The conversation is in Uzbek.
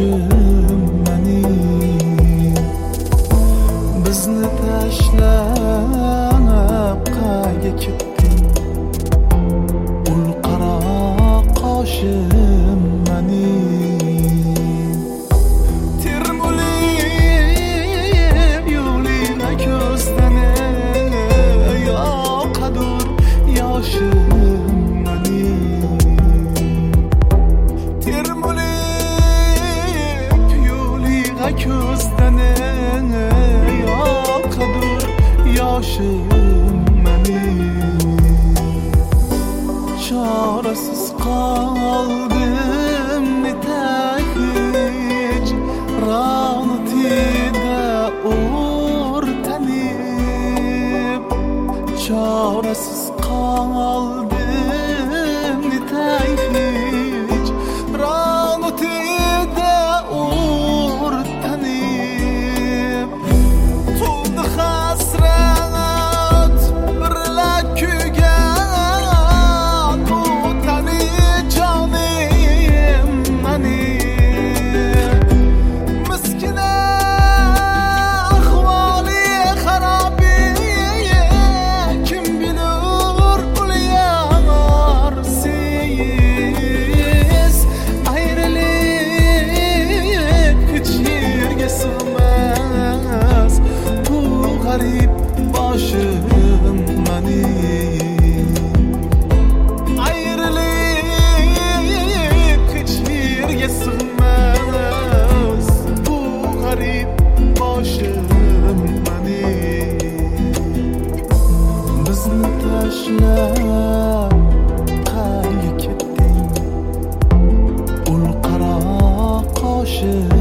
yoshim mening. Bizni tashlab qayga ketding? Ul qara qoshim mening. Termulib yo'lingga ko'zdan yoqadur yoshim mening. Termulib yo'lingga ko'zdan yoqadur yoshim mening. Çaresiz kaldım nitahij ranatida ortanib. Çaresiz kaldım nitahij ranatida ortanib. Tuldu hasret birla kuygan o'tani jonim mening. Miskina ahvoli xarobi kim bilur ulyarsiz. Ayrılık hech yerga sig'mas bu g'arib boshim mening. Ayrılık hech yerga sig'mas bu g'arib boshim mening. Bizni tashlab qayga ketding? Ul qara qoshim